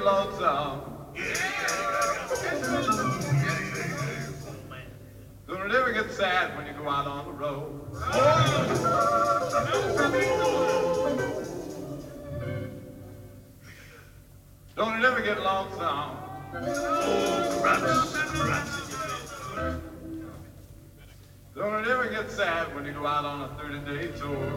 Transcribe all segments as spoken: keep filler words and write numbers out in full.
lonesome? Don't it ever get sad when you go out on the road? Don't it ever get lonesome? Don't it ever get sad when you go out on a thirty-day tour?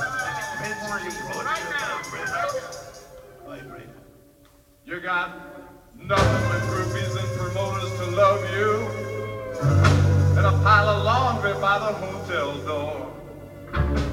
You got nothing but groupies and promoters to love you, and a pile of laundry by the hotel door.